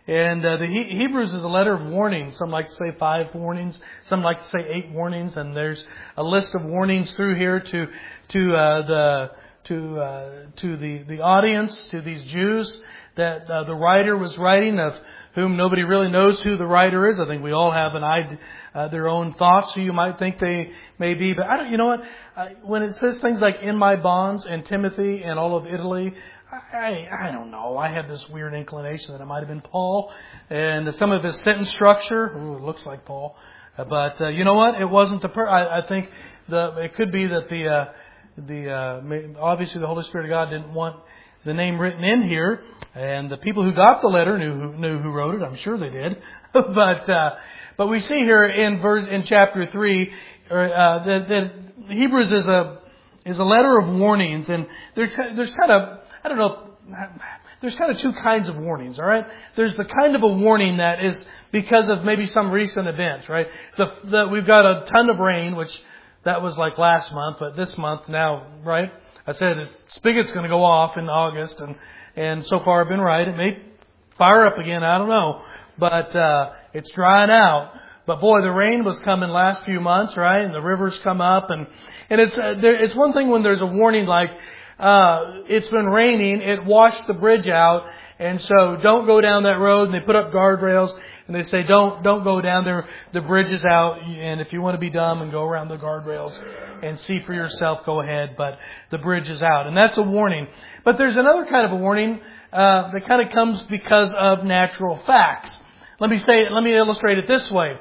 And the Hebrews is a letter of warning. Some like to say 5 warnings. Some like to say 8 warnings. And there's a list of warnings through here to the audience, to these Jews that the writer was writing, of whom nobody really knows who the writer is. I think we all have their own thoughts who you might think they may be. But I don't. You know what? When it says things like "in my bonds" and Timothy and all of Italy, I don't know. I had this weird inclination that it might have been Paul, and some of his sentence structure. Ooh, it looks like Paul, but you know what? It wasn't I think it could be that obviously the Holy Spirit of God didn't want the name written in here, and the people who got the letter knew who wrote it. I'm sure they did, but we see here in chapter 3 that Hebrews is a letter of warnings, and there's kind of, I don't know, there's kind of 2 kinds of warnings, all right? There's the kind of a warning that is because of maybe some recent events, right? We've got a ton of rain, which that was like last month, but this month now, right? I said the spigot's going to go off in August, and so far I've been right. It may fire up again, I don't know, but it's drying out. But boy, the rain was coming last few months, right? And the rivers come up, and it's one thing when there's a warning like it's been raining, it washed the bridge out, and so don't go down that road. And they put up guardrails, and they say don't go down there. The bridge is out, and if you want to be dumb and go around the guardrails and see for yourself, go ahead. But the bridge is out, and that's a warning. But there's another kind of a warning that kind of comes because of natural facts. Let me illustrate it this way.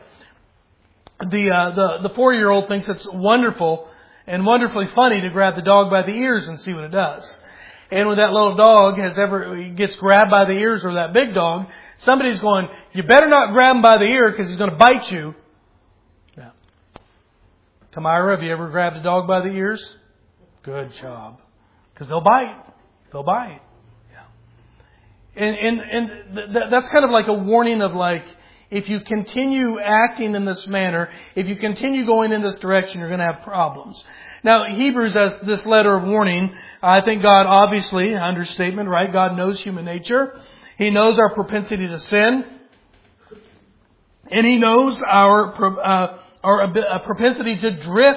The 4-year-old thinks it's wonderful and wonderfully funny to grab the dog by the ears and see what it does. And when that little dog gets grabbed by the ears, or that big dog, somebody's going, you better not grab him by the ear because he's going to bite you. Yeah. Tamira, have you ever grabbed a dog by the ears? Good job. Because they'll bite. They'll bite. Yeah. And that's kind of like a warning of like, if you continue acting in this manner, if you continue going in this direction, you're going to have problems. Now, Hebrews has this letter of warning. I think God, obviously, understatement, right? God knows human nature. He knows our propensity to sin. And He knows our propensity to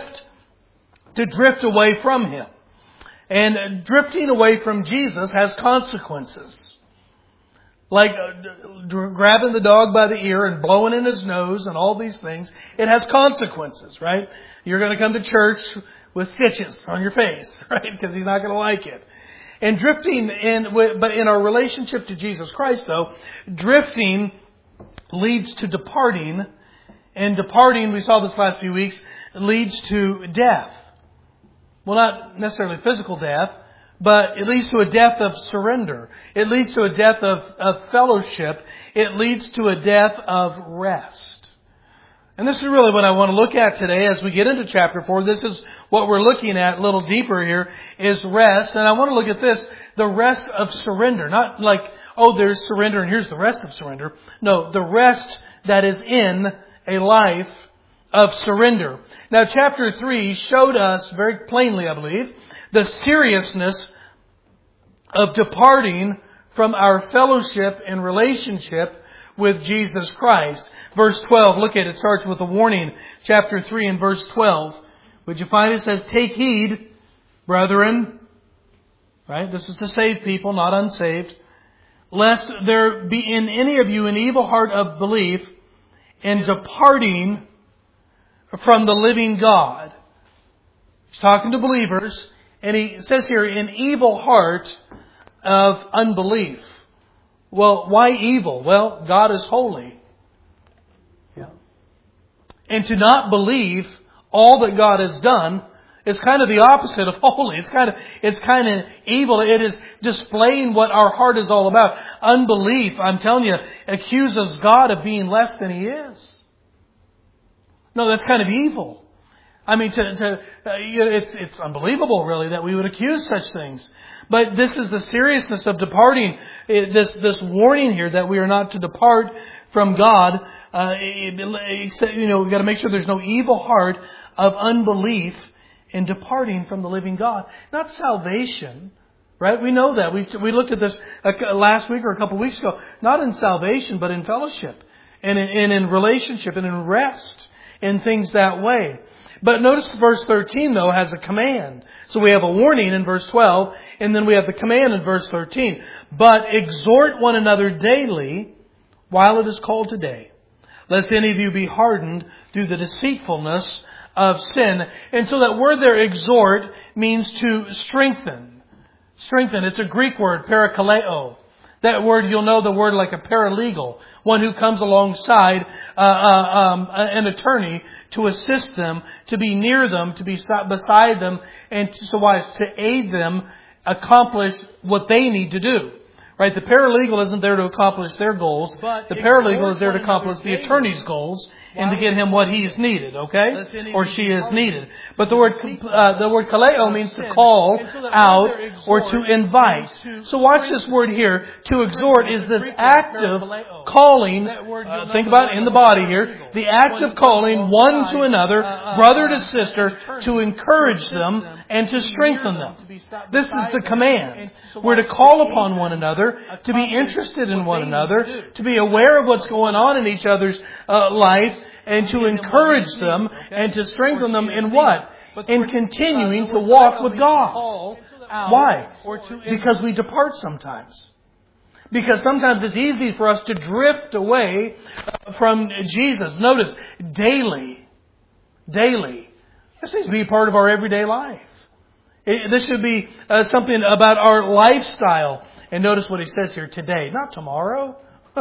drift away from Him. And drifting away from Jesus has consequences. Like grabbing the dog by the ear and blowing in his nose and all these things. It has consequences, right? You're going to come to church with stitches on your face, right? Because He's not going to like it. And drifting but in our relationship to Jesus Christ, though, drifting leads to departing. And departing, we saw this last few weeks, leads to death. Well, not necessarily physical death, but it leads to a death of surrender. It leads to a death of fellowship. It leads to a death of rest. And this is really what I want to look at today as we get into chapter 4. This is what we're looking at a little deeper here, is rest. And I want to look at this, the rest of surrender. Not like, oh, there's surrender and here's the rest of surrender. No, the rest that is in a life of surrender. Now, chapter 3 showed us very plainly, I believe, the seriousness of departing from our fellowship and relationship with Jesus Christ. Verse 12, look at it. It starts with a warning. Chapter 3 and verse 12. Would you find it says, take heed, brethren. Right? This is to save people, not unsaved. Lest there be in any of you an evil heart of belief in departing from the living God. He's talking to believers. And he says here, an evil heart of unbelief. Well, why evil? Well, God is holy. Yeah. And to not believe all that God has done is kind of the opposite of holy. It's kind of evil. It is displaying what our heart is all about. Unbelief, I'm telling you, accuses God of being less than He is. No, that's kind of evil. I mean, it's unbelievable, really, that we would accuse such things. But this is the seriousness of departing. This warning here that we are not to depart from God. We've got to make sure there's no evil heart of unbelief in departing from the living God. Not salvation, Right? We know that. We looked at this last week or a couple of weeks ago. Not in salvation, but in fellowship. And in relationship and in rest. In things that way. But notice verse 13, though, has a command. So we have a warning in verse 12. And then we have the command in verse 13. But exhort one another daily while it is called today, lest any of you be hardened through the deceitfulness of sin. And so that word there, exhort, means to strengthen. Strengthen. It's a Greek word, parakaleo. That word, you'll know the word like a paralegal. One who comes alongside an attorney to assist them, to be near them, to be beside them, and to aid them accomplish what they need to do. Right? The paralegal isn't there to accomplish their goals. The paralegal is there to accomplish the attorney's goals and to get him what he's needed, okay? Or she is needed. But the word kaleo means to call out or to invite. So watch this word here. To exhort is the active calling, think about it in the body here, the act of calling one to another, brother to sister, to encourage them and to strengthen them. This is the command. We're to call upon one another, to be interested in one another, to be aware of what's going on in each other's life, and to encourage them and to strengthen them in what? In continuing to walk with God. Why? Because we depart sometimes. Because sometimes it's easy for us to drift away from Jesus. Notice, daily. Daily. This needs to be a part of our everyday life. This should be something about our lifestyle. And notice what he says here, today, not tomorrow.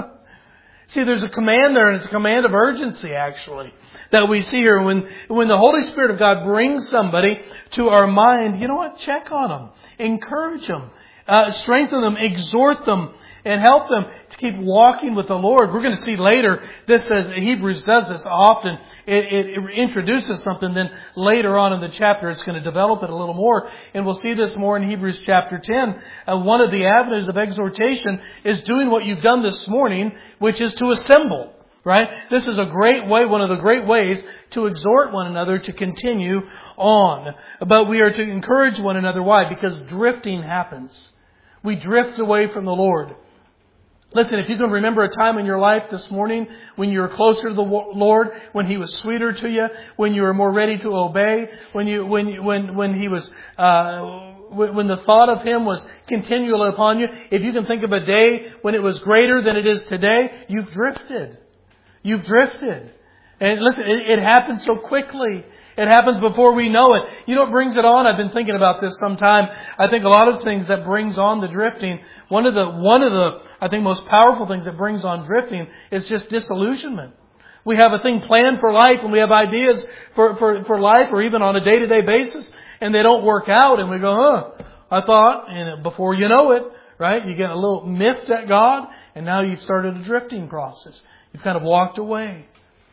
See, there's a command there, and it's a command of urgency, actually, that we see here. When the Holy Spirit of God brings somebody to our mind, you know what? Check on them. Encourage them. Strengthen them. Exhort them. And help them to keep walking with the Lord. We're going to see later, this says, Hebrews does this often. It introduces something, then later on in the chapter it's going to develop it a little more. And we'll see this more in Hebrews chapter 10. One of the avenues of exhortation is doing what you've done this morning, which is to assemble. Right? This is a great way, one of the great ways to exhort one another to continue on. But we are to encourage one another. Why? Because drifting happens. We drift away from the Lord. Listen, if you can remember a time in your life this morning when you were closer to the Lord, when He was sweeter to you, when you were more ready to obey, when He was, when the thought of Him was continual upon you, if you can think of a day when it was greater than it is today, you've drifted. You've drifted. And listen, it happens so quickly. It happens before we know it. You know what brings it on? I've been thinking about this sometime. I think a lot of things that brings on the drifting, one of the I think most powerful things that brings on drifting is just disillusionment. We have a thing planned for life and we have ideas for life or even on a day-to-day basis and they don't work out and we go, I thought, and before you know it, right, you get a little miffed at God and now you've started a drifting process. You've kind of walked away.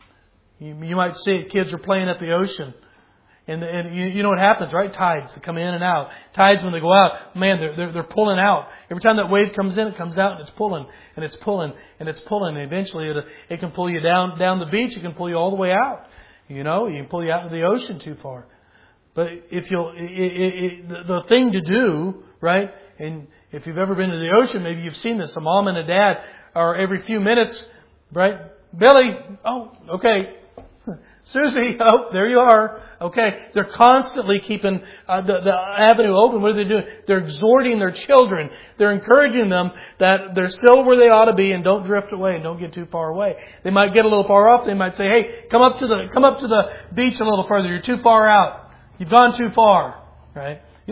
You might see it, kids are playing at the ocean. And you know what happens, right? Tides that come in and out. Tides, when they go out, man, they're pulling out. Every time that wave comes in, it comes out and it's pulling and it's pulling and it's pulling. And eventually it can pull you down the beach. It can pull you all the way out. You know, you can pull you out into the ocean too far. But if the thing to do, right? And if you've ever been to the ocean, maybe you've seen this. A mom and a dad are every few minutes, right? Billy, oh, okay. Susie, oh, there you are. Okay. They're constantly keeping the avenue open. What are they doing? They're exhorting their children. They're encouraging them that they're still where they ought to be and don't drift away and don't get too far away. They might get a little far off. They might say, hey, come up to the beach a little further. You're too far out. You've gone too far. Right? You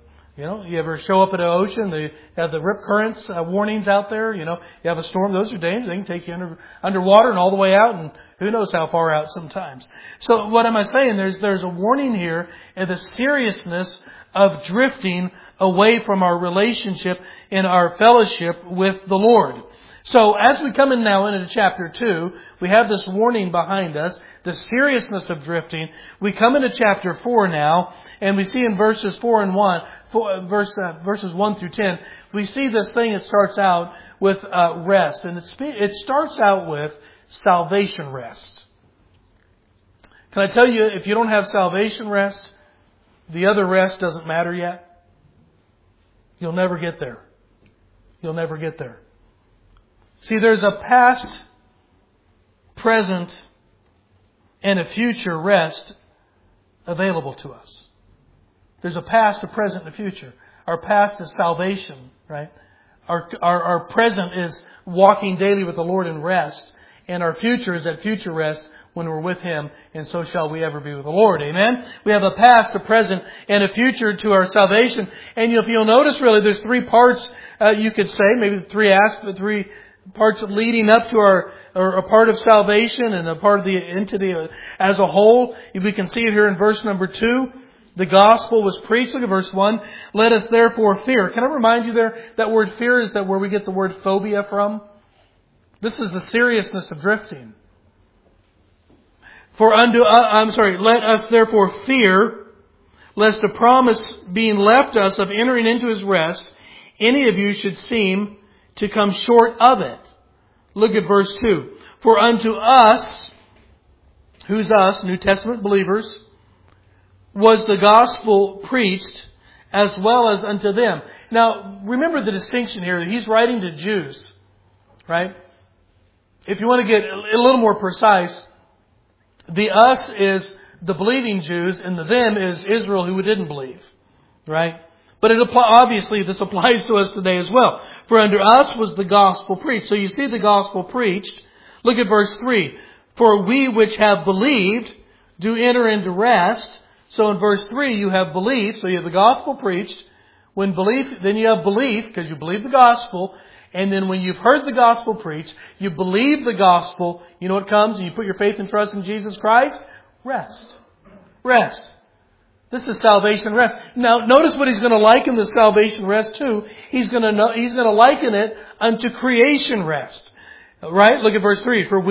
ever show up at an ocean, they have the rip currents warnings out there, you have a storm, those are dangerous. They can take you underwater and all the way out and who knows how far out sometimes. So what am I saying? There's a warning here and the seriousness of drifting away from our relationship and our fellowship with the Lord. So as we come in now into chapter 2, we have this warning behind us, the seriousness of drifting. We come into chapter 4 now, and we see in verses 1 through 10, we see this thing that starts out with rest. And it starts out with salvation rest. Can I tell you, if you don't have salvation rest, the other rest doesn't matter yet. You'll never get there. You'll never get there. See, there's a past, present, and a future rest available to us. There's a past, a present, and a future. Our past is salvation, right? Our present is walking daily with the Lord in rest. And our future is that future rest when we're with Him, and so shall we ever be with the Lord. Amen? We have a past, a present, and a future to our salvation. And if you'll notice, really, there's three parts, you could say, maybe three parts leading up to a part of salvation and a part of as a whole. If we can see it here in verse number 2. The gospel was preached. Look at verse 1. Let us therefore fear. Can I remind you there, that word fear is that where we get the word phobia from? This is the seriousness of drifting. Let us therefore fear, lest the promise being left us of entering into His rest, any of you should seem to come short of it. Look at verse 2. For unto us, who's us, New Testament believers, was the gospel preached as well as unto them. Now, remember the distinction here. He's writing to Jews, right? If you want to get a little more precise, the us is the believing Jews and the them is Israel who didn't believe, right? But obviously this applies to us today as well. For unto us was the gospel preached. So you see the gospel preached. Look at verse 3. For we which have believed do enter into rest. So in verse 3 you have belief. So you have the gospel preached. When belief, then you have belief because you believe the gospel. And then when you've heard the gospel preached, you believe the gospel, you know what comes? And you put your faith and trust in Jesus Christ? Rest. Rest. This is salvation rest. Now, notice what He's going to liken the salvation rest to. He's going to liken it unto creation rest. Right? Look at verse 3. For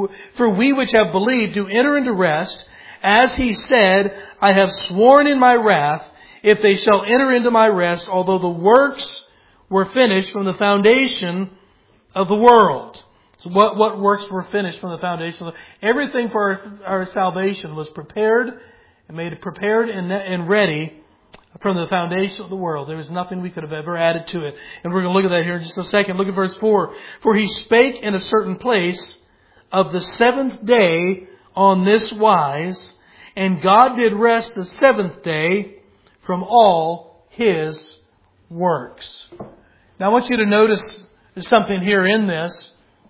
we which have believed do enter into rest, as He said, I have sworn in my wrath, if they shall enter into my rest, although the works were finished from the foundation of the world. So what works were finished from the foundation? Everything for our salvation was prepared and made prepared and ready from the foundation of the world. There was nothing we could have ever added to it. And we're going to look at that here in just a second. Look at verse 4. For He spake in a certain place of the seventh day on this wise, and God did rest the seventh day from all His works. Now I want you to notice something here in this.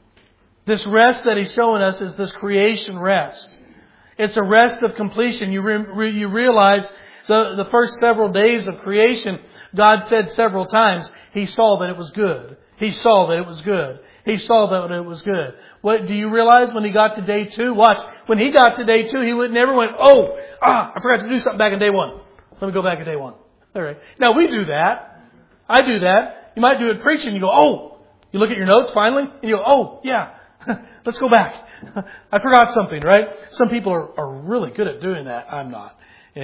This rest that He's showing us is this creation rest. It's a rest of completion. You realize the first several days of creation, God said several times, He saw that it was good. He saw that it was good. He saw that it was good. What do you realize when He got to day 2? Watch. When He got to day 2, He never went, I forgot to do something back in day 1. Let me go back to day 1. All right. Now we do that. I do that. You might do it preaching. You go, you look at your notes finally, and you go, yeah, let's go back. I forgot something, right? Some people are really good at doing that. I'm not.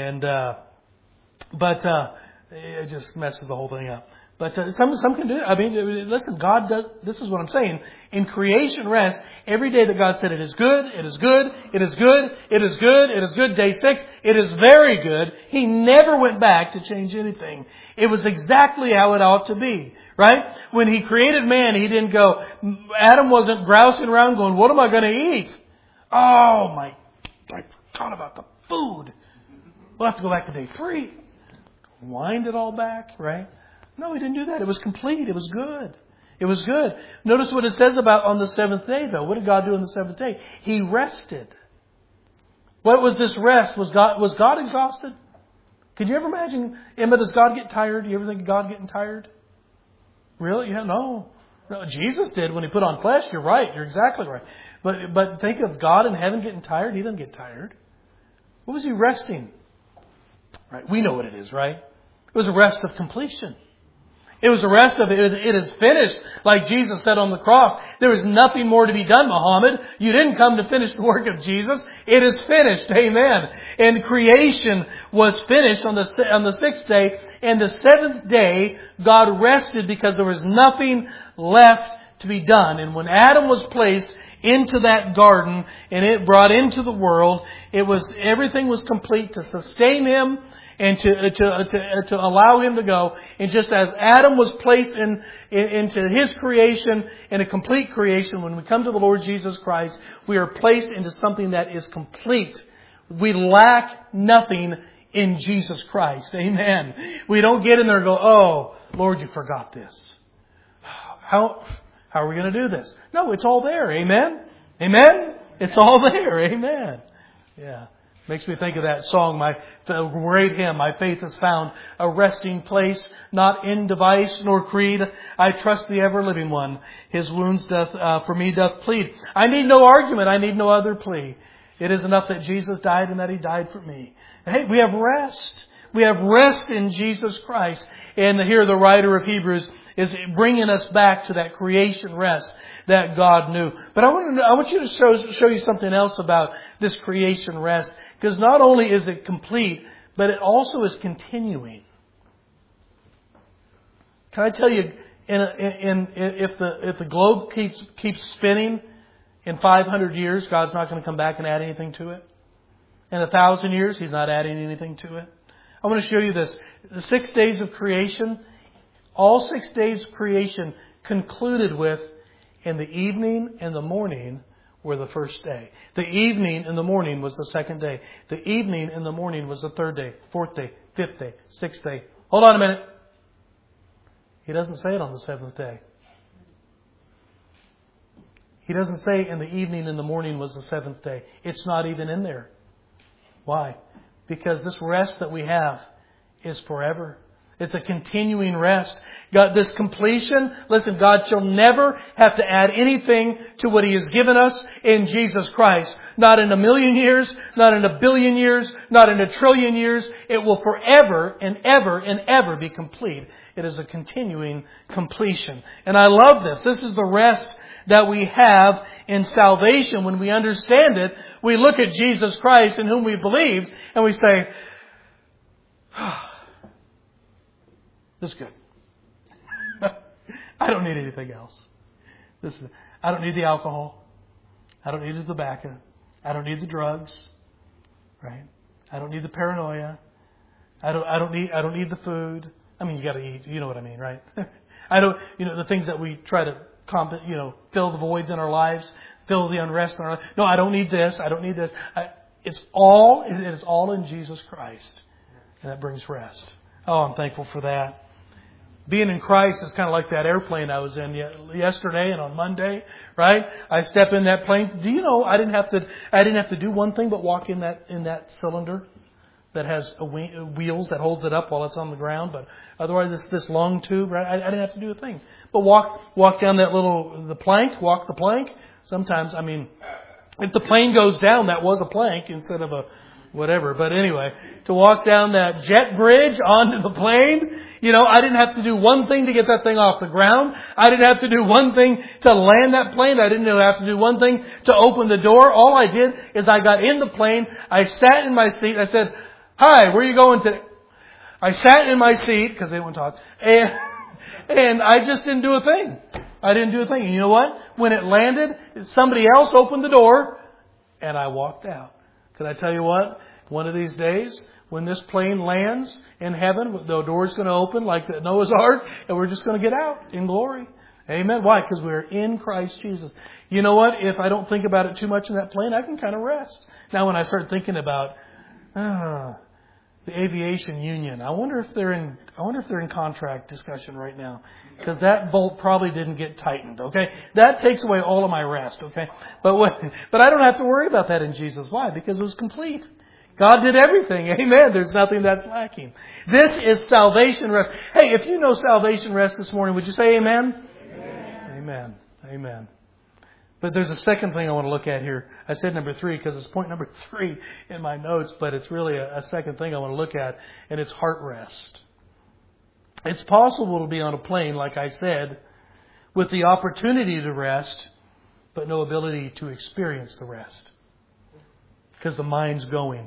But it just messes the whole thing up. But some can do it. I mean, listen, God does, this is what I'm saying. In creation rest, every day that God said it is good, it is good, it is good, it is good, it is good. Day 6, it is very good. He never went back to change anything. It was exactly how it ought to be. Right? When He created man, He didn't go, Adam wasn't grousing around going, what am I going to eat? I forgot about the food. We'll have to go back to day 3. Wind it all back, right? No, He didn't do that. It was complete. It was good. It was good. Notice what it says about on the seventh day, though. What did God do on the seventh day? He rested. What was this rest? Was God exhausted? Could you ever imagine, Emma, does God get tired? Do you ever think of God getting tired? Really? Yeah, no. Jesus did when He put on flesh. You're right. You're exactly right. But think of God in heaven getting tired. He doesn't get tired. What was He resting? Right. We know what it is, right? It was a rest of completion. It was a rest of it is finished. Like Jesus said on the cross, there is nothing more to be done, Muhammad. You didn't come to finish the work of Jesus. It is finished. Amen. And creation was finished on the 6th day. And the 7th day, God rested because there was nothing left to be done. And when Adam was placed into that garden and it brought into the world, everything was complete to sustain him and to allow Him to go. And just as Adam was placed into his creation, in a complete creation, when we come to the Lord Jesus Christ, we are placed into something that is complete. We lack nothing in Jesus Christ. Amen. We don't get in there and go, oh, Lord, you forgot this. How are we going to do this? No, it's all there. Amen? Amen? It's all there. Amen. Yeah. Makes me think of that song, the great hymn, My faith has found a resting place, not in device nor creed. I trust the ever-living one. His wounds for me doth plead. I need no argument. I need no other plea. It is enough that Jesus died and that He died for me. Hey, we have rest. We have rest in Jesus Christ. And here the writer of Hebrews is bringing us back to that creation rest that God knew. But I want you to show you something else about this creation rest. Because not only is it complete, but it also is continuing. Can I tell you, if the globe keeps spinning in 500 years, God's not going to come back and add anything to it. In 1,000 years, He's not adding anything to it. I want to show you this. The 6 days of creation, all 6 days of creation concluded with, in the evening and the morning were the first day. The evening and the morning was the second day. The evening and the morning was the third day, fourth day, fifth day, sixth day. Hold on a minute. He doesn't say it on the seventh day. He doesn't say in the evening and the morning was the seventh day. It's not even in there. Why? Because this rest that we have is forever. It's a continuing rest. God, this completion, listen, God shall never have to add anything to what He has given us in Jesus Christ. Not in 1,000,000 years, not in 1,000,000,000 years, not in 1,000,000,000,000 years. It will forever and ever and ever be complete. It is a continuing completion. And I love this. This is the rest that we have in salvation. When we understand it, we look at Jesus Christ in whom we believe and we say, this is good. I don't need anything else. I don't need the alcohol. I don't need the tobacco. I don't need the drugs. Right? I don't need the paranoia. I don't need the food. I mean, you got to eat. You know what I mean, right? The things that we try to fill the voids in our lives, fill the unrest in our lives. No, I don't need this. I don't need this. It is all in Jesus Christ. And that brings rest. Oh, I'm thankful for that. Being in Christ is kind of like that airplane I was in yesterday and on Monday, right? I step in that plane. Do you know I didn't have to do one thing but walk in that cylinder that has wheels that holds it up while it's on the ground. But otherwise, this long tube, right? I didn't have to do a thing. But walk down the plank. Sometimes, I mean, if the plane goes down, that was a plank instead of a whatever. But anyway, to walk down that jet bridge onto the plane, I didn't have to do one thing to get that thing off the ground. I didn't have to do one thing to land that plane. I didn't have to do one thing to open the door. All I did is I got in the plane. I sat in my seat. I said, "Hi, where are you going today?" I sat in my seat because they wouldn't talk. And I just didn't do a thing. I didn't do a thing. And you know what? When it landed, somebody else opened the door and I walked out. Can I tell you what? One of these days, when this plane lands in heaven, the door's going to open like the Noah's Ark, and we're just going to get out in glory. Amen. Why? Because we're in Christ Jesus. You know what? If I don't think about it too much in that plane, I can kind of rest. Now, when I start thinking about the aviation union, I wonder if they're in contract discussion right now, because that bolt probably didn't get tightened. Okay, that takes away all of my rest. Okay, but I don't have to worry about that in Jesus. Why? Because it was complete. God did everything. Amen. There's nothing that's lacking. This is salvation rest. Hey, if you know salvation rest this morning, would you say amen? Amen. Amen. Amen. But there's a second thing I want to look at here. I said number 3 because it's point number 3 in my notes, but it's really a second thing I want to look at, and it's heart rest. It's possible to be on a plane, like I said, with the opportunity to rest, but no ability to experience the rest because the mind's going.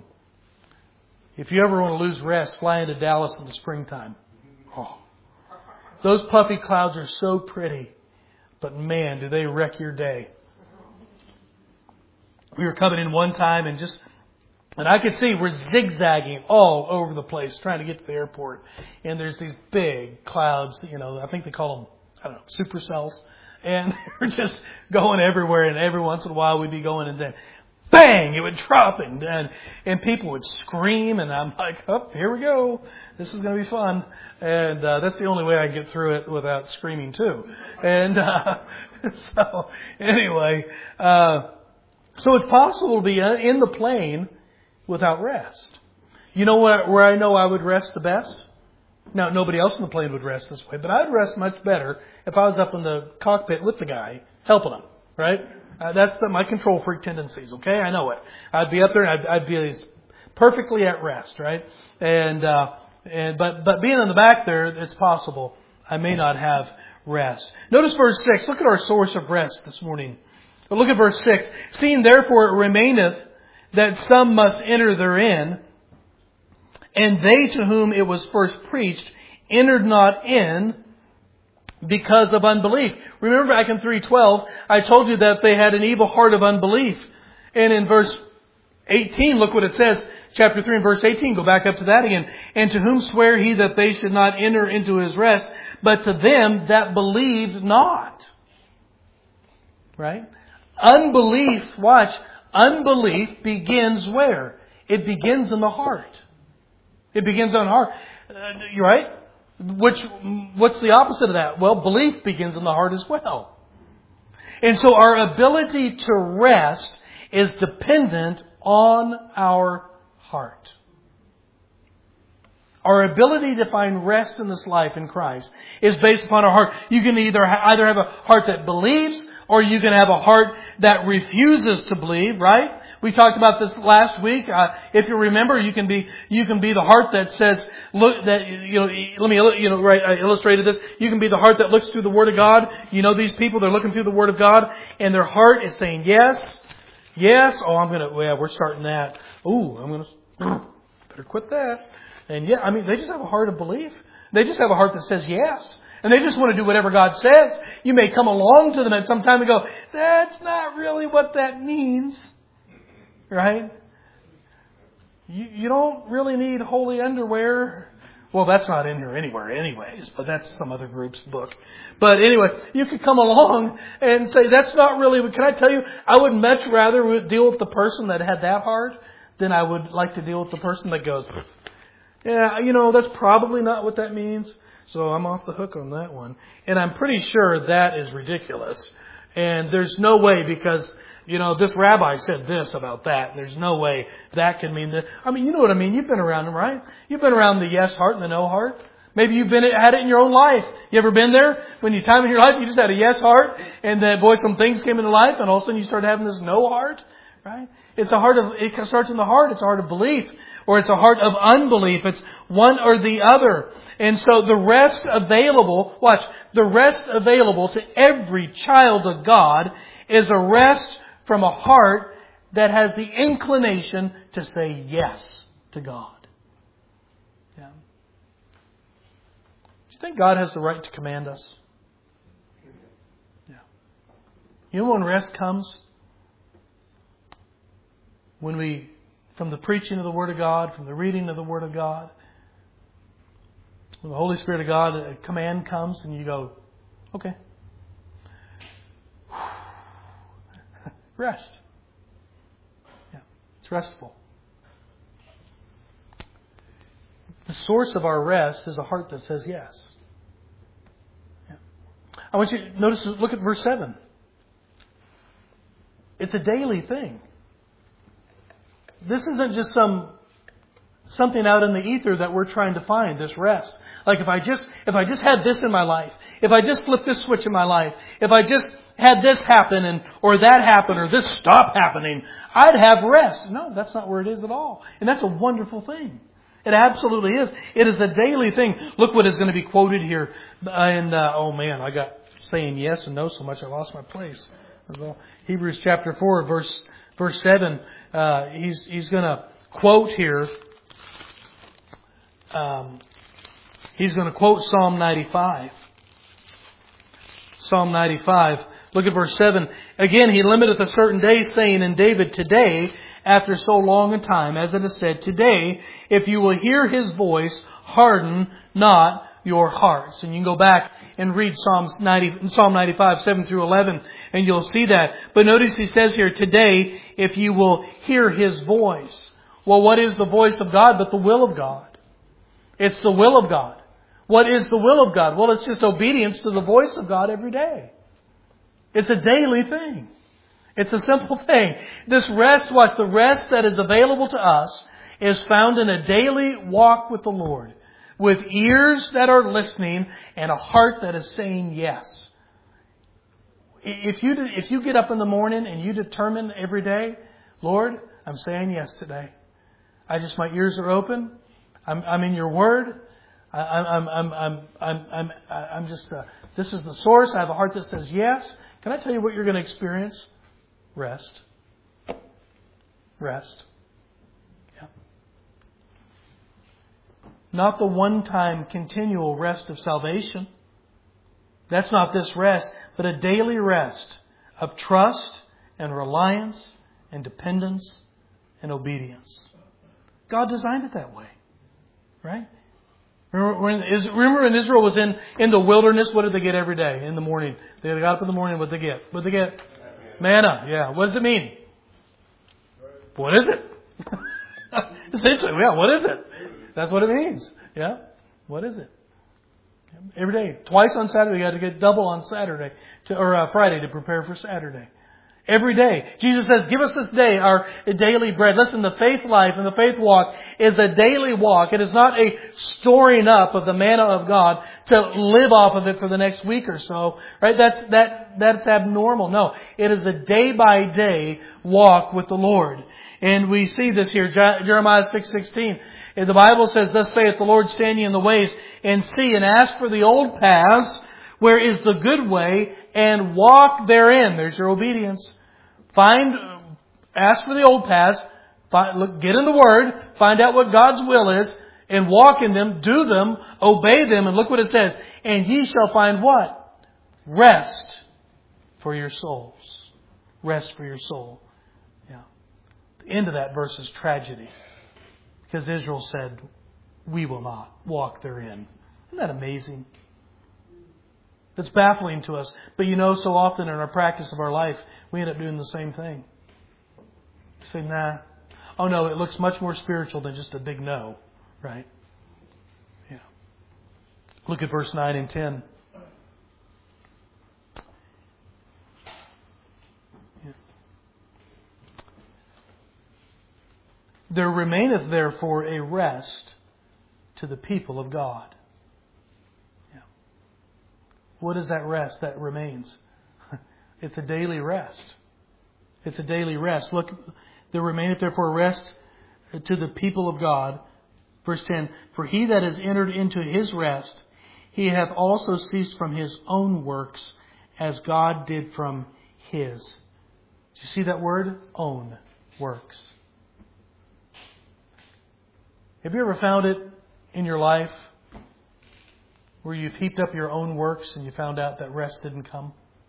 If you ever want to lose rest, fly into Dallas in the springtime. Oh, those puffy clouds are so pretty, but man, do they wreck your day. We were coming in one time and just And I could see we're zigzagging all over the place trying to get to the airport. And there's these big clouds, I think they call them, supercells. And they're just going everywhere. And every once in a while we'd be going and then bang, it would drop. And people would scream. And I'm like, oh, here we go. This is going to be fun. And that's the only way I can get through it without screaming too. And so anyway, so it's possible to be in the plane without rest. You know where I know I would rest the best? Now, nobody else in the plane would rest this way, but I'd rest much better if I was up in the cockpit with the guy, helping him, right? That's my control freak tendencies, okay? I know it. I'd be up there and I'd be perfectly at rest, right? But being in the back there, it's possible I may not have rest. Notice verse 6. Look at our source of rest this morning. But look at verse 6. Seeing therefore it remaineth that some must enter therein, and they to whom it was first preached entered not in because of unbelief. Remember back in 3:12, I told you that they had an evil heart of unbelief. And in verse 18, look what it says. Chapter 3 and verse 18, go back up to that again. And to whom sware he that they should not enter into his rest, but to them that believed not. Right? Unbelief, watch, unbelief begins where? It begins in the heart. It begins on the heart. You're right? What's the opposite of that? Well, belief begins in the heart as well. And so our ability to rest is dependent on our heart. Our ability to find rest in this life in Christ is based upon our heart. You can either have a heart that believes, or you can have a heart that refuses to believe, right? We talked about this last week. If you remember, you can be the heart that says, look, that, I illustrated this. You can be the heart that looks through the Word of God. These people, they're looking through the Word of God, and their heart is saying yes. Yes. Oh, we're starting that. Better quit that. And they just have a heart of belief. They just have a heart that says yes. And they just want to do whatever God says. You may come along to them at some time and go, that's not really what that means. Right? You don't really need holy underwear. Well, that's not in here anywhere anyways, but that's some other group's book. But anyway, you could come along and say, that's not really, can I tell you, I would much rather deal with the person that had that heart than I would like to deal with the person that goes, yeah, that's probably not what that means. So I'm off the hook on that one. And I'm pretty sure that is ridiculous. And there's no way, because, this rabbi said this about that. And there's no way that can mean that. You know what I mean. You've been around them, right? You've been around the yes heart and the no heart. Maybe you've had it in your own life. You ever been there? When you time in your life, you just had a yes heart. And then, some things came into life. And all of a sudden you started having this no heart. Right? It starts in the heart. It's a heart of belief. Or it's a heart of unbelief. It's one or the other. And so the rest available to every child of God is a rest from a heart that has the inclination to say yes to God. Yeah. Do you think God has the right to command us? Yeah. You know when rest comes? From the preaching of the Word of God, from the reading of the Word of God, when the Holy Spirit of God, a command comes and you go, okay. Rest. Yeah, it's restful. The source of our rest is a heart that says yes. Yeah. I want you to look at verse 7. It's a daily thing. This isn't just something out in the ether that we're trying to find, this rest. Like if I just had this in my life, if I just flipped this switch in my life, if I just had this happen or that happen or this stop happening, I'd have rest. No, that's not where it is at all. And that's a wonderful thing. It absolutely is. It is a daily thing. Look what is going to be quoted here. And I got saying yes and no so much I lost my place. Hebrews chapter 4, verse 7. He's going to quote here. He's going to quote Psalm 95. Psalm 95. Look at verse 7. Again, he limiteth a certain day, saying in David, today, after so long a time, as it is said, today, if you will hear His voice, harden not your hearts. And you can go back and read Psalm 95, 7 through 11, and you'll see that. But notice He says here, today, if you will hear His voice. Well, what is the voice of God but the will of God? It's the will of God. What is the will of God? Well, it's just obedience to the voice of God every day. It's a daily thing. It's a simple thing. This rest, the rest that is available to us is found in a daily walk with the Lord, with ears that are listening and a heart that is saying yes. If you get up in the morning and you determine every day, Lord, I'm saying yes today. My ears are open. I'm in Your Word. This is the source. I have a heart that says yes. Can I tell you what you're going to experience? Rest. Rest. Yeah. Not the one-time continual rest of salvation. That's not this rest, but a daily rest of trust and reliance and dependence and obedience. God designed it that way. Right? Remember when Israel was in the wilderness, what did they get every day in the morning? They got up in the morning, what did they get? What did they get? Manna. Yeah. What does it mean? What is it? Essentially, yeah, what is it? That's what it means. Yeah. What is it? Every day. Twice on Saturday. You got to get double on Saturday or Friday to prepare for Saturday. Every day. Jesus says, give us this day our daily bread. Listen, the faith life and the faith walk is a daily walk. It is not a storing up of the manna of God to live off of it for the next week or so. Right? That's abnormal. No. It is a day by day walk with the Lord. And we see this here, Jeremiah 6:16. The Bible says, thus saith the Lord, stand ye in the ways and see and ask for the old paths, where is the good way, and walk therein. There's your obedience. Ask for the old paths, get in the Word, find out what God's will is, and walk in them, do them, obey them, and look what it says. And ye shall find what? Rest for your souls. Rest for your soul. Yeah. The end of that verse is tragedy. Because Israel said, we will not walk therein. Isn't that amazing? That's baffling to us. But so often in our practice of our life, we end up doing the same thing. Say, nah. Oh no, it looks much more spiritual than just a big no. Right? Yeah. Look at verse 9 and 10. Yeah. There remaineth therefore a rest to the people of God. What is that rest that remains? It's a daily rest. It's a daily rest. Look, there remaineth therefore rest to the people of God. Verse 10, for he that is entered into his rest, he hath also ceased from his own works, as God did from his. Do you see that word? Own works. Have you ever found it in your life where you've heaped up your own works and you found out that rest didn't come?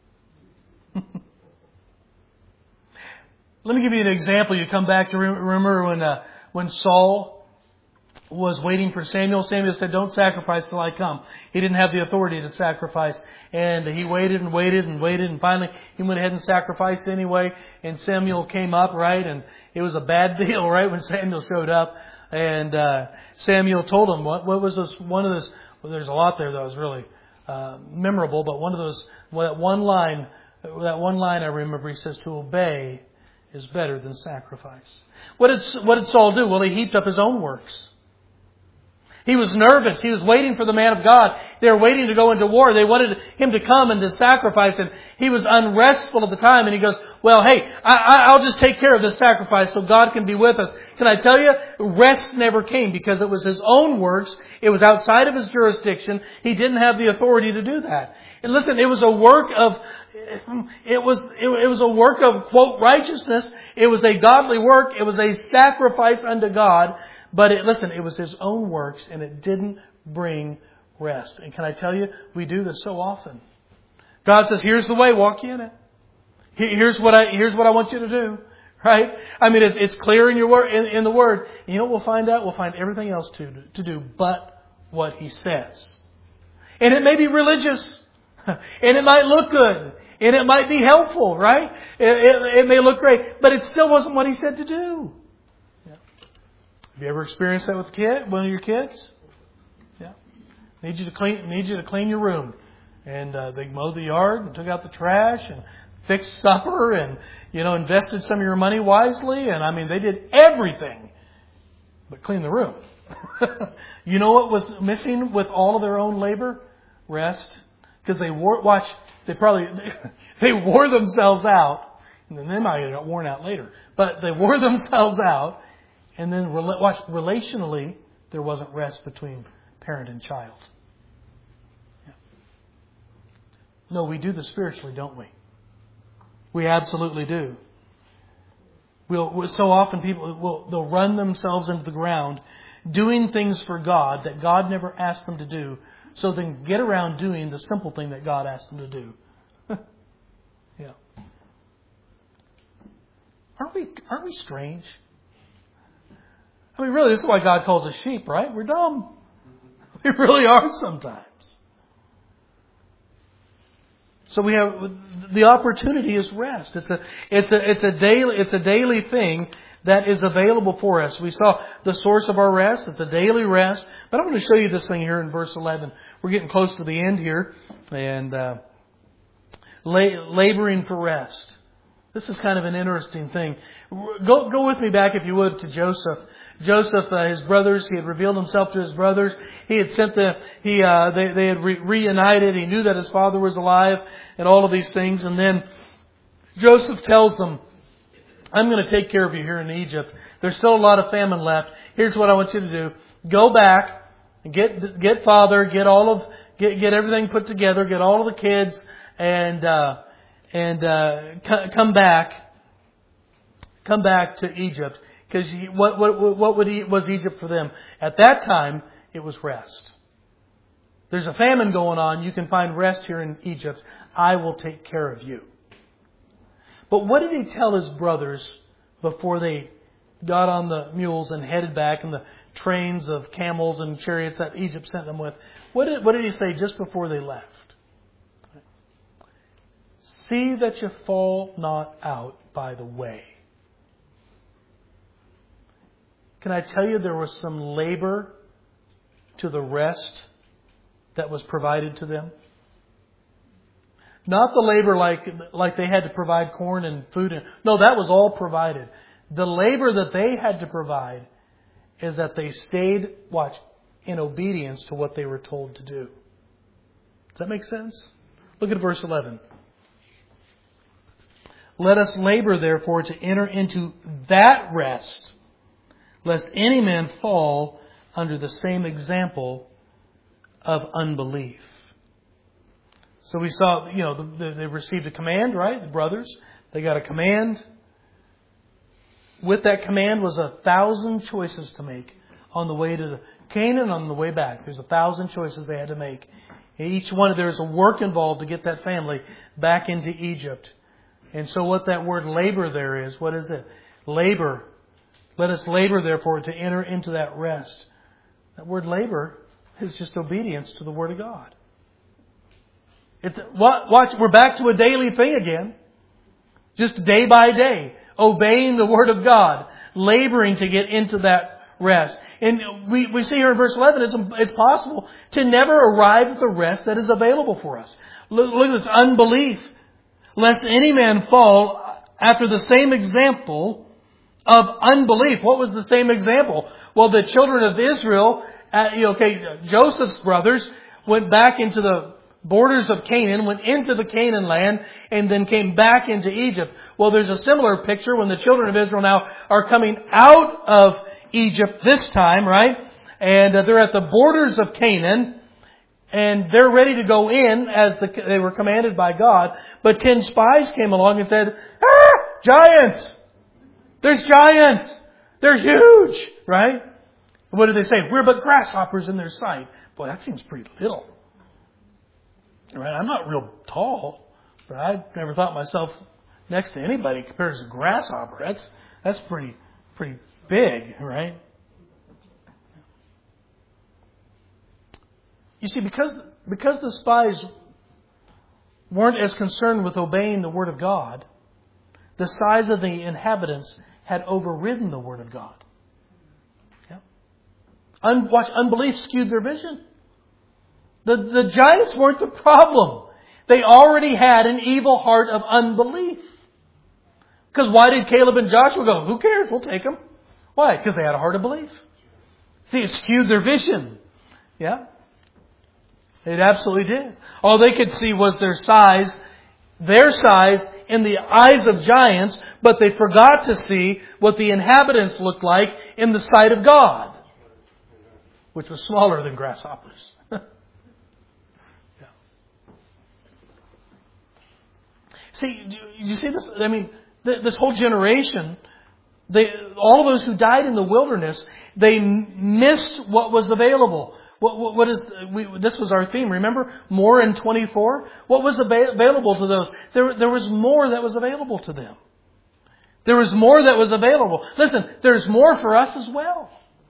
Let me give you an example. You come back to remember when Saul was waiting for Samuel. Samuel said, don't sacrifice till I come. He didn't have the authority to sacrifice. And he waited and waited and waited. And finally, he went ahead and sacrificed anyway. And Samuel came up, right? And it was a bad deal, right? When Samuel showed up. And Samuel told him, what was this? One of those... Well, there's a lot there that was really memorable, but that one line I remember, he says, to obey is better than sacrifice. What did Saul do? Well, he heaped up his own works. He was nervous. He was waiting for the man of God. They were waiting to go into war. They wanted him to come and to sacrifice. And he was unrestful at the time. And he goes, well, hey, I'll just take care of this sacrifice so God can be with us. Can I tell you, rest never came because it was his own works. It was outside of his jurisdiction. He didn't have the authority to do that. And listen, it was a work of, quote, righteousness. It was a godly work. It was a sacrifice unto God. But it was his own works, and it didn't bring rest. And can I tell you, we do this so often. God says, here's the way, walk ye in it. Here's what I want you to do. Right? I mean, it's clear in your word, in the Word. You know what we'll find out? We'll find everything else to do but what He says. And it may be religious. And it might look good. And it might be helpful, right? It may look great. But it still wasn't what He said to do. Yeah. Have you ever experienced that with one of your kids? Yeah. Need you to clean your room. And they mowed the yard and took out the trash and fixed supper and, invested some of your money wisely. And I mean, they did everything but clean the room. You know what was missing with all of their own labor? Rest. Because they wore themselves out. And then they might have got worn out later. But they wore themselves out. And then relationally, there wasn't rest between parent and child. Yeah. No, we do this spiritually, don't we? We absolutely do. So often they'll run themselves into the ground doing things for God that God never asked them to do, so they can get around doing the simple thing that God asked them to do. Yeah. Aren't we strange? I mean, really, this is why God calls us sheep, right? We're dumb. We really are sometimes. So we have the opportunity is rest. It's a daily thing that is available for us. We saw the source of our rest. It's a daily rest. But I'm going to show you this thing here in verse 11. We're getting close to the end here, and laboring for rest. This is kind of an interesting thing. Go with me back, if you would, to Joseph. Joseph, his brothers, he had revealed himself to his brothers. He had they had reunited. He knew that his father was alive and all of these things. And then Joseph tells them, I'm going to take care of you here in Egypt. There's still a lot of famine left. Here's what I want you to do. Go back and get father, get everything put together, get all of the kids, and come back to Egypt. Because what was Egypt for them? At that time, it was rest. There's a famine going on. You can find rest here in Egypt. I will take care of you. But what did he tell his brothers before they got on the mules and headed back in the trains of camels and chariots that Egypt sent them with? What did he say just before they left? See that you fall not out by the way. Can I tell you there was some labor to the rest that was provided to them? Not the labor like they had to provide corn and food. No, that was all provided. The labor that they had to provide is that they stayed, in obedience to what they were told to do. Does that make sense? Look at verse 11. Let us labor, therefore, to enter into that rest, lest any man fall under the same example of unbelief. So we saw, they received a command, right? The brothers, they got a command. With that command was 1,000 choices to make on the way to Canaan, on the way back. There's 1,000 choices they had to make. Each one, there's a work involved to get that family back into Egypt. And so what that word labor there is, what is it? Labor. Let us labor, therefore, to enter into that rest. That word labor is just obedience to the Word of God. Watch, we're back to a daily thing again. Just day by day. Obeying the Word of God. Laboring to get into that rest. And we see here in verse 11, it's possible to never arrive at the rest that is available for us. Look at this unbelief. Lest any man fall after the same example of unbelief. What was the same example? Well, the children of Israel, Joseph's brothers went back into the borders of Canaan, went into the Canaan land, and then came back into Egypt. Well, there's a similar picture when the children of Israel now are coming out of Egypt this time, right? And they're at the borders of Canaan, and they're ready to go in as they were commanded by God. But 10 spies came along and said, giants! There's giants! They're huge! Right? What did they say? We're but grasshoppers in their sight. Boy, that seems pretty little. Right? I'm not real tall, but I never thought myself next to anybody compared to a grasshopper. That's pretty big, right? You see, because the spies weren't as concerned with obeying the Word of God, the size of the inhabitants had overridden the Word of God. Yeah. Unbelief skewed their vision. The giants weren't the problem. They already had an evil heart of unbelief. Because why did Caleb and Joshua go, who cares, we'll take them? Why? Because they had a heart of belief. See, it skewed their vision. Yeah. It absolutely did. All they could see was their size in the eyes of giants, but they forgot to see what the inhabitants looked like in the sight of God, which was smaller than grasshoppers. Yeah. See, you see this? I mean, this whole generation, all those who died in the wilderness, they missed what was available. This was our theme, remember? More in 24? What was available to those? There was more that was available to them. There was more that was available. Listen, there's more for us as well.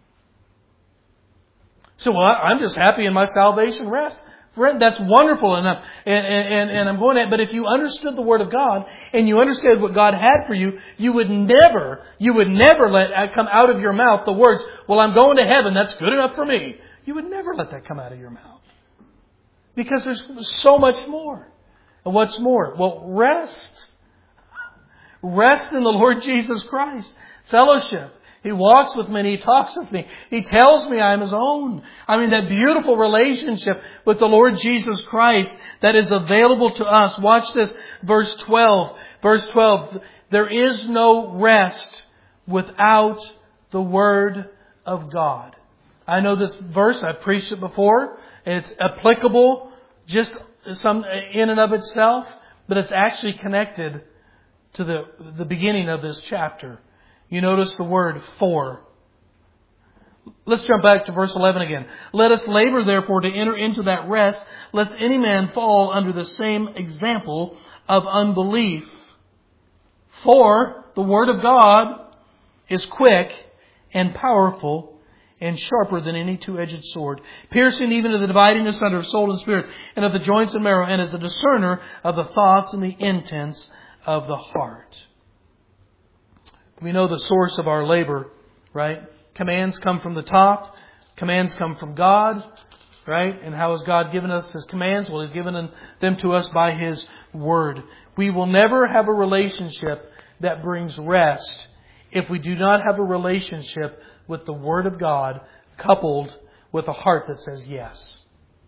So, well, I'm just happy in my salvation rest. Friend, that's wonderful, and I'm going at. But if you understood the Word of God and you understood what God had for you, you would never let come out of your mouth the words, "Well, I'm going to heaven. That's good enough for me." You would never let that come out of your mouth. Because there's so much more. And what's more? Well, rest. Rest in the Lord Jesus Christ. Fellowship. He walks with me and He talks with me. He tells me I'm His own. I mean, that beautiful relationship with the Lord Jesus Christ that is available to us. Watch this. Verse 12. Verse 12. There is no rest without the Word of God. I know this verse, I've preached it before, and it's applicable just in and of itself, but it's actually connected to the beginning of this chapter. You notice the word for. Let's jump back to verse 11 again. Let us labor therefore to enter into that rest, lest any man fall under the same example of unbelief. For the Word of God is quick and powerful and sharper than any two-edged sword, piercing even to the dividing asunder of soul and spirit, and of the joints and marrow, and is a discerner of the thoughts and the intents of the heart. We know the source of our labor, right? Commands come from the top. Commands come from God, right? And how has God given us His commands? Well, He's given them to us by His Word. We will never have a relationship that brings rest if we do not have a relationship with the Word of God coupled with a heart that says yes.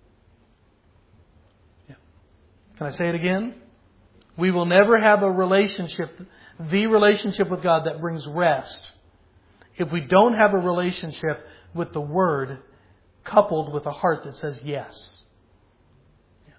Yeah. Can I say it again? We will never have a relationship, the relationship with God that brings rest, if we don't have a relationship with the Word coupled with a heart that says yes. Yeah.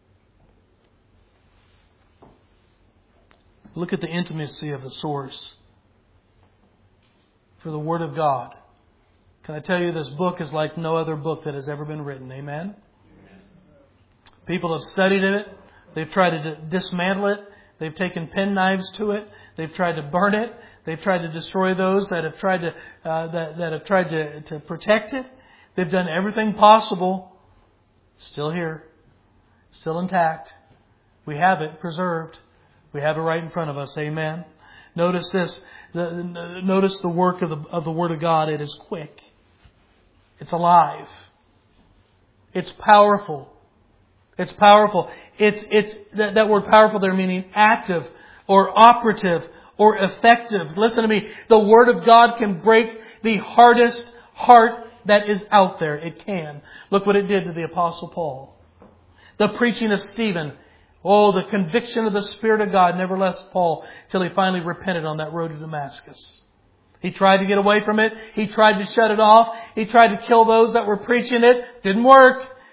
Look at the intimacy of the source for the Word of God. Can I tell you, this book is like no other book that has ever been written. Amen? People have studied it. They've tried to dismantle it. They've taken penknives to it. They've tried to burn it. They've tried to destroy those that have tried to protect it. They've done everything possible. Still here. Still intact. We have it preserved. We have it right in front of us. Amen? Notice this. Notice the work of the Word of God. It is quick. It's alive. It's powerful. It's powerful. It's that word powerful there meaning active or operative or effective. Listen to me. The Word of God can break the hardest heart that is out there. It can. Look what it did to the Apostle Paul. The preaching of Stephen. Oh, the conviction of the Spirit of God never left Paul till he finally repented on that road to Damascus. He tried to get away from it. He tried to shut it off. He tried to kill those that were preaching it. Didn't work.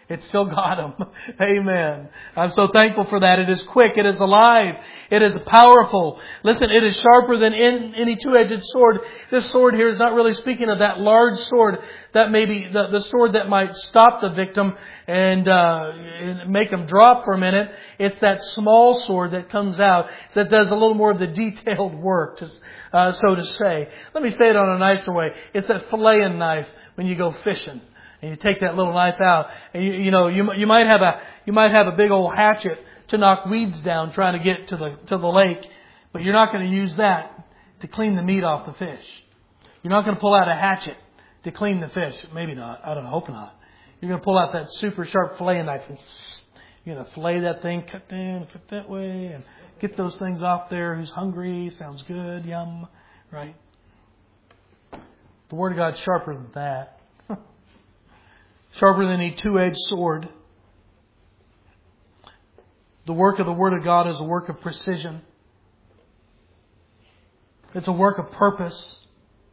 It still got him. Amen. I'm so thankful for that. It is quick. It is alive. It is powerful. Listen, it is sharper than any two-edged sword. This sword here is not really speaking of that large sword that may be the sword that might stop the victim and make him drop for a minute. It's that small sword that comes out that does a little more of the detailed work, so to say. Let me say it on a nicer way. It's that filleting knife when you go fishing. And you take that little knife out, and you might have a big old hatchet to knock weeds down trying to get to the lake, but you're not going to use that to clean the meat off the fish. You're not going to pull out a hatchet to clean the fish. Maybe not. I don't know. Hope not. You're going to pull out that super sharp filleting knife and you're going to fillet that thing, cut that way, and get those things off there. Who's hungry? Sounds good. Yum. Right? The Word of God's sharper than that. Sharper than any two-edged sword. The work of the Word of God is a work of precision. It's a work of purpose.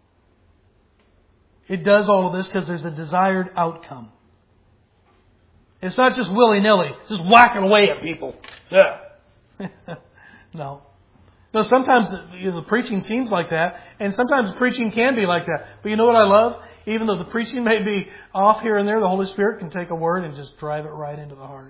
It does all of this because there's a desired outcome. It's not just willy-nilly, just whacking away at people. Yeah. No. No, sometimes the preaching seems like that, and sometimes the preaching can be like that. But you know what I love? Even though the preaching may be off here and there, the Holy Spirit can take a word and just drive it right into the heart.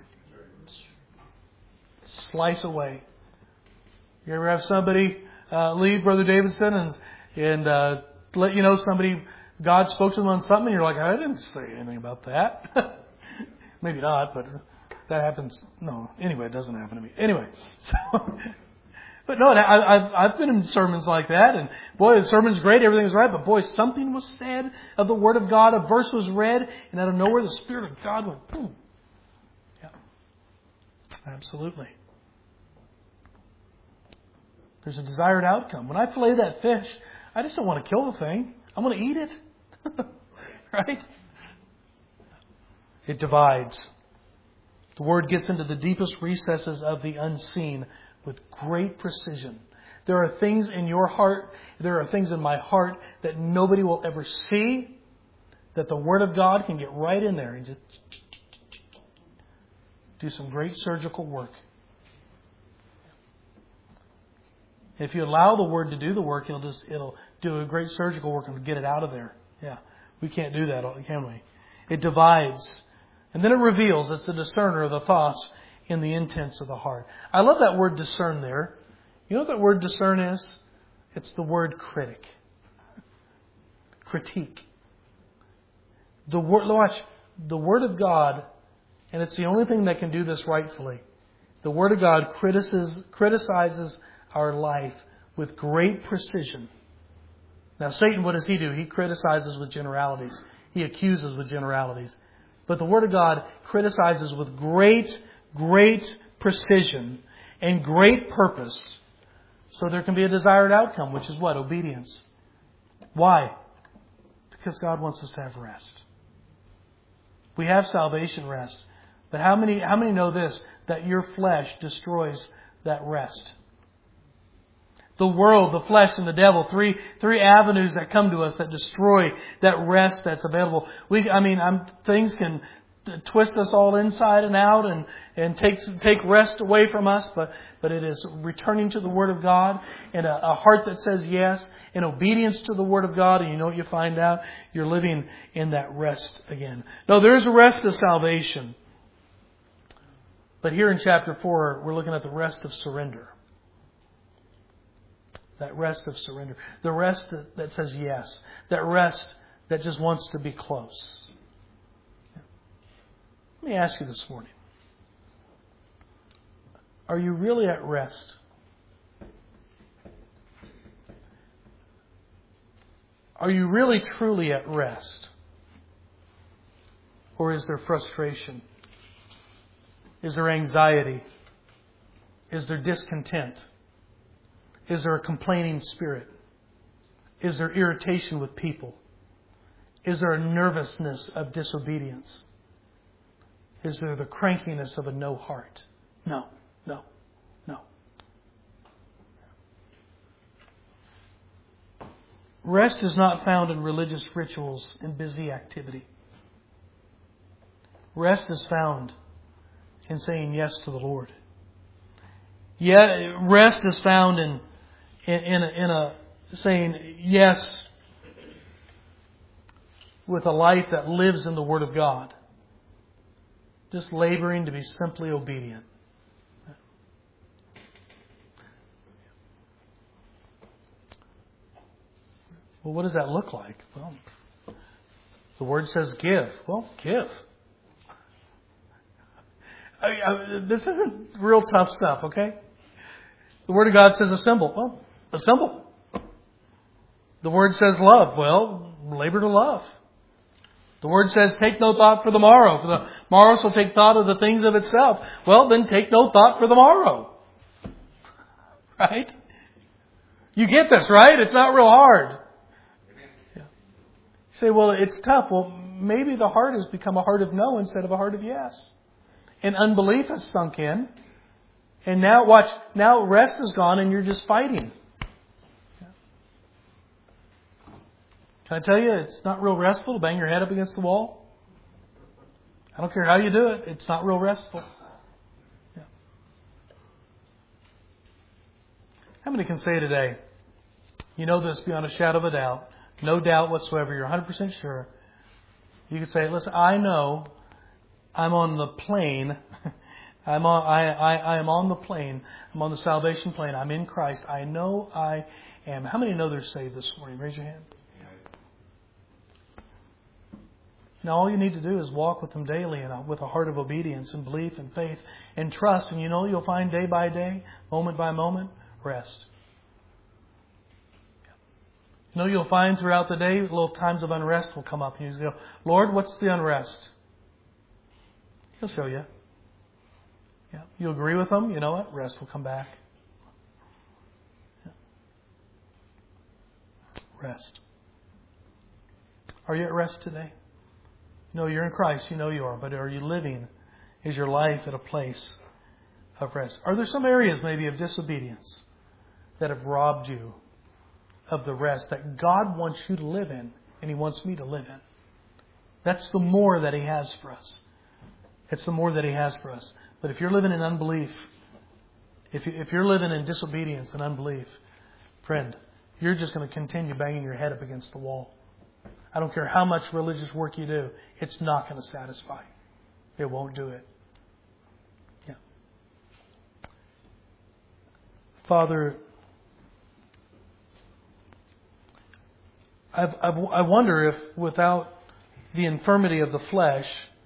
Slice away. You ever have somebody leave Brother Davidson and let you know somebody, God spoke to them on something, and you're like, I didn't say anything about that. Maybe not, but that happens. No, anyway, it doesn't happen to me. Anyway, so... But no, I've been in sermons like that, and boy, the sermon's great, everything's right, but boy, something was said of the Word of God, a verse was read, and out of nowhere the Spirit of God went boom. Yeah, absolutely. There's a desired outcome. When I fillet that fish, I just don't want to kill the thing. I want to eat it. Right? It divides. The Word gets into the deepest recesses of the unseen with great precision. There are things in your heart, there are things in my heart that nobody will ever see, that the Word of God can get right in there and just do some great surgical work. If you allow the Word to do the work, it'll do a great surgical work and get it out of there. Yeah, we can't do that, can we? It divides. And then it reveals. It's the discerner of the thoughts in the intents of the heart. I love that word discern there. You know what that word discern is? It's the word critic. Critique. Watch, the Word of God, and it's the only thing that can do this rightfully. The Word of God criticizes our life with great precision. Now Satan, what does he do? He criticizes with generalities. He accuses with generalities. But the Word of God criticizes with great precision and great purpose. So there can be a desired outcome, which is what? Obedience. Why? Because God wants us to have rest. We have salvation rest. But how many know this? That your flesh destroys that rest. The world, the flesh, and the devil, three avenues that come to us that destroy that rest that's available. Things can twist us all inside and out and take rest away from us, but it is returning to the Word of God and a heart that says yes in obedience to the Word of God, and you know what you find out? You're living in that rest again. No, there is a rest of salvation. But here in chapter 4, we're looking at the rest of surrender. That rest of surrender. The rest that says yes. That rest that just wants to be close. Let me ask you this morning. Are you really at rest? Are you really truly at rest? Or is there frustration? Is there anxiety? Is there discontent? Is there a complaining spirit? Is there irritation with people? Is there a nervousness of disobedience? Is there the crankiness of a no heart? No. Rest is not found in religious rituals and busy activity. Rest is found in saying yes to the Lord. Yet rest is found in a saying yes with a life that lives in the Word of God. Just laboring to be simply obedient. Well, what does that look like? Well, the Word says give. Well, give. This isn't real tough stuff, okay? The Word of God says assemble. Well, assemble. The Word says love. Well, labor to love. The Word says take no thought for the morrow. For the morrow shall take thought of the things of itself. Well, then take no thought for the morrow. Right? You get this, right? It's not real hard. Yeah. You say, well, it's tough. Well, maybe the heart has become a heart of no instead of a heart of yes. And unbelief has sunk in. And now, watch, now rest is gone and you're just fighting. Can I tell you, it's not real restful to bang your head up against the wall? I don't care how you do it. It's not real restful. Yeah. How many can say today, you know this beyond a shadow of a doubt, no doubt whatsoever, you're 100% sure. You can say, listen, I know I'm on the plane. I am on the plane. I'm on the salvation plane. I'm in Christ. I know I am. How many know they're saved this morning? Raise your hand. Now all you need to do is walk with Him daily and with a heart of obedience and belief and faith and trust. And you know you'll find day by day, moment by moment, rest. You know you'll find throughout the day little times of unrest will come up. And you go, Lord, what's the unrest? He'll show you. Yeah. You agree with Him, you know what? Rest will come back. Yeah. Rest. Are you at rest today? No, you're in Christ. You know you are. But are you living? Is your life at a place of rest? Are there some areas maybe of disobedience that have robbed you of the rest that God wants you to live in and He wants me to live in? That's the more that He has for us. It's the more that He has for us. But if you're living in unbelief, if you're living in disobedience and unbelief, friend, you're just going to continue banging your head up against the wall. I don't care how much religious work you do. It's not going to satisfy. It won't do it. Yeah. Father, I wonder if without the infirmity of the flesh,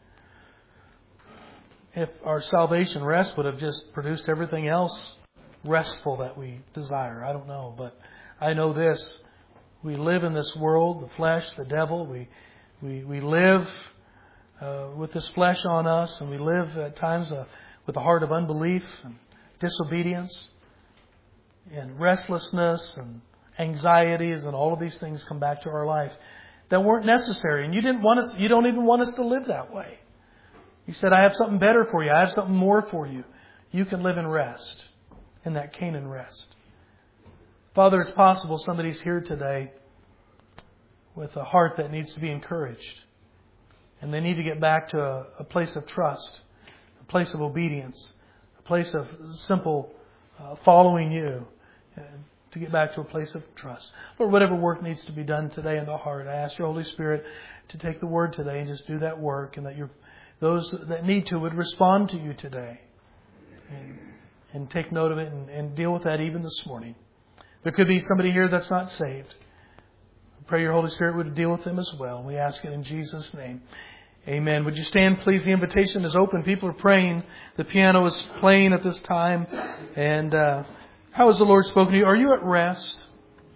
if our salvation rest would have just produced everything else restful that we desire. I don't know. But I know this. We live in this world, the flesh, the devil. We live with this flesh on us, and we live at times with a heart of unbelief and disobedience and restlessness and anxieties, and all of these things come back to our life that weren't necessary. And you don't even want us to live that way. You said, I have something better for you. I have something more for you. You can live in rest, in that Canaan rest. Father, it's possible somebody's here today with a heart that needs to be encouraged. And they need to get back to a place of trust, a place of obedience, a place of simple following you, to get back to a place of trust. Lord, whatever work needs to be done today in the heart, I ask your Holy Spirit to take the word today and just do that work, and that those that need to would respond to you today and take note of it and deal with that even this morning. There could be somebody here that's not saved. I pray your Holy Spirit would deal with them as well. We ask it in Jesus' name. Amen. Would you stand, please? The invitation is open. People are praying. The piano is playing at this time. And how has the Lord spoken to you? Are you at rest?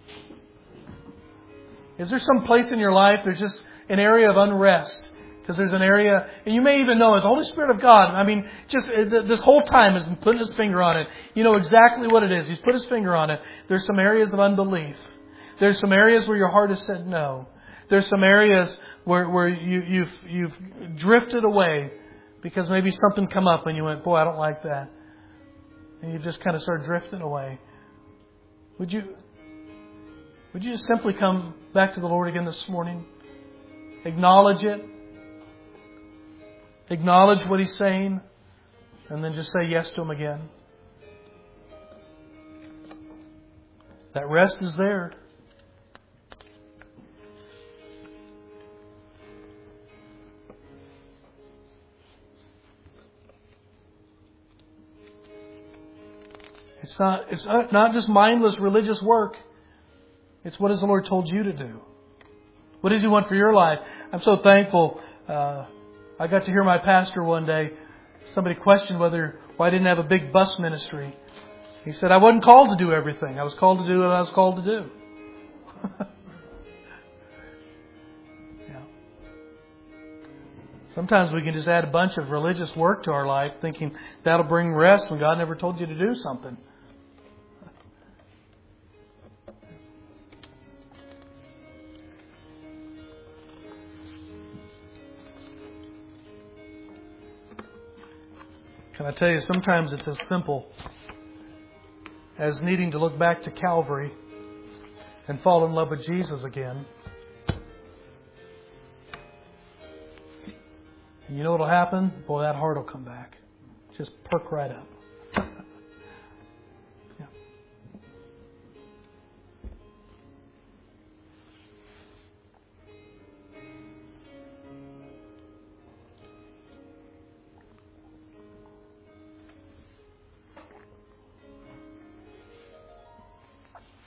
Is there some place in your life there's just an area of unrest? Because there's an area, and you may even know it, the Holy Spirit of God, just this whole time has been putting His finger on it. You know exactly what it is. He's put His finger on it. There's some areas of unbelief. There's some areas where your heart has said no. There's some areas where you've drifted away because maybe something come up and you went, boy, I don't like that. And you just kind of started drifting away. Would you just simply come back to the Lord again this morning? Acknowledge it. Acknowledge what He's saying, and then just say yes to Him again. That rest is there. It's not just mindless religious work. It's what has the Lord told you to do? What does He want for your life? I'm so thankful. I got to hear my pastor one day. Somebody questioned why I didn't have a big bus ministry. He said, I wasn't called to do everything. I was called to do what I was called to do. Yeah. Sometimes we can just add a bunch of religious work to our life thinking that'll bring rest when God never told you to do something. Can I tell you, sometimes it's as simple as needing to look back to Calvary and fall in love with Jesus again. And you know what will happen? Boy, that heart will come back. Just perk right up.